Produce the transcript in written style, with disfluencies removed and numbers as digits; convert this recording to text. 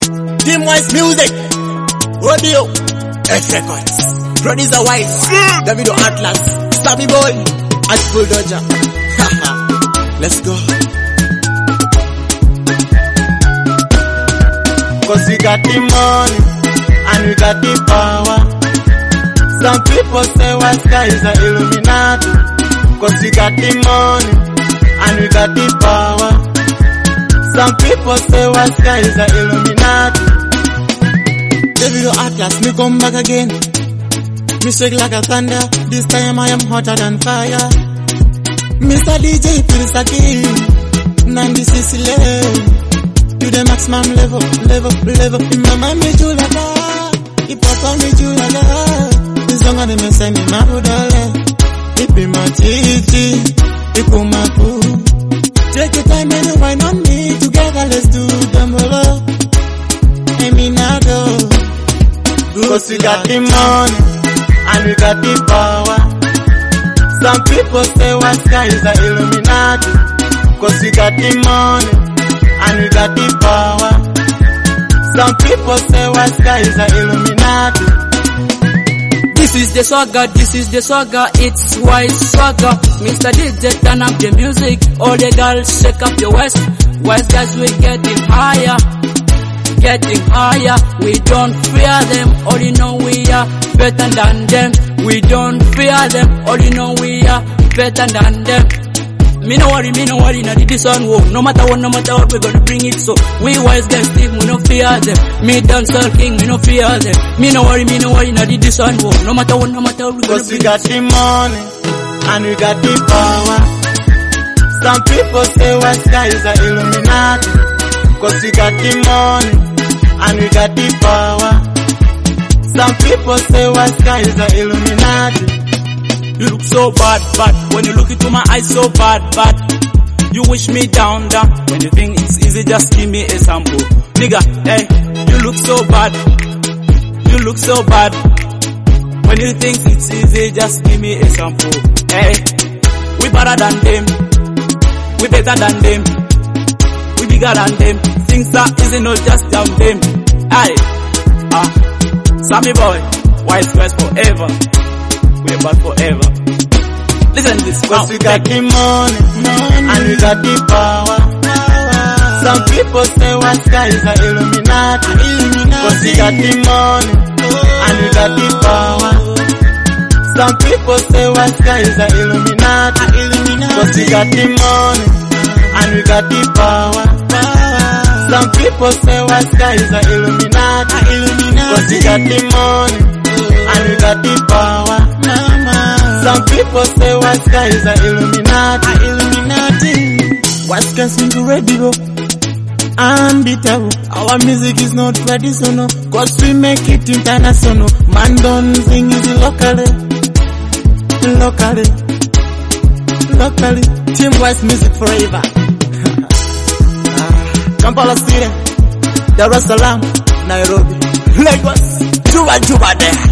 Teamwise Music, Rodeo, F Records, Producer Wise, Davido Atlas, Sammy Boy, Ashful Dodger. Let's go. Cause we got the money and we got the power. Some people say what sky is a Illuminati. Cause we got the money and we got the power. Some people say what sky is a Illuminati. Davido Atlas, me come back again. Me shake like a thunder. This time I am hotter than fire. Mr. DJ feels again. Nandi Sicily. To the maximum level. Mama me julaga, ipapa me julaga. Izonga de me send me mabudale. Ipi matiti, ikumaku. Take your time and wine on me. Together let's do the molo. Eminado. Cause we got the money and we got the power. Some people say what sky is a Illuminati. Cause we got the money and we got the power. Some people say what sky is a Illuminati. This is the swagger, it's Wise swagger. Mr. DJ, turn up the music. All the girls, shake up your waist. Wise guys, we getting higher. We don't fear them, all you know we are better than them. We don't fear them, all you know we are better than them. Me no worry, now this one won't. No matter what, we're gonna bring it so. We Wise guys, Steve, we no fear them. Me dancehall king, we no fear them. Me no worry, now this one won't. No matter what, we're gonna bring it. Cause we got the money, and we got the power. Some people say what sky is a Illuminati. Cause we got the money, and we got the power. Some people say what sky is a Illuminati. You look so bad. When you look into my eyes, so bad. You wish me down. When you think it's easy, just give me a sample. Nigga, hey, you look so bad. When you think it's easy, just give me a sample. Hey, we better than them. We better than them. We bigger than them. Things that easy, not just down them. Hey, Sammy Boy, Wise Guys forever. We're back forever. Listen to this. Cause we got the money and we got the power. Some people say what sky is a Illuminati. Cause we got the money and we got the power. Some people say what sky is a Illuminati. Cause we got the money and we got the power. Some people say what sky is a Illuminati. Cause we got the money and we got the power. Some people say what sky is a Illuminati. Wise guys sing radio, unbeatable. Our music is not traditional, cause we make it international. Man don't sing it locally. Teamwise Music forever. Kampala City, Dar es Salaam, Nairobi, Lagos, Juba there.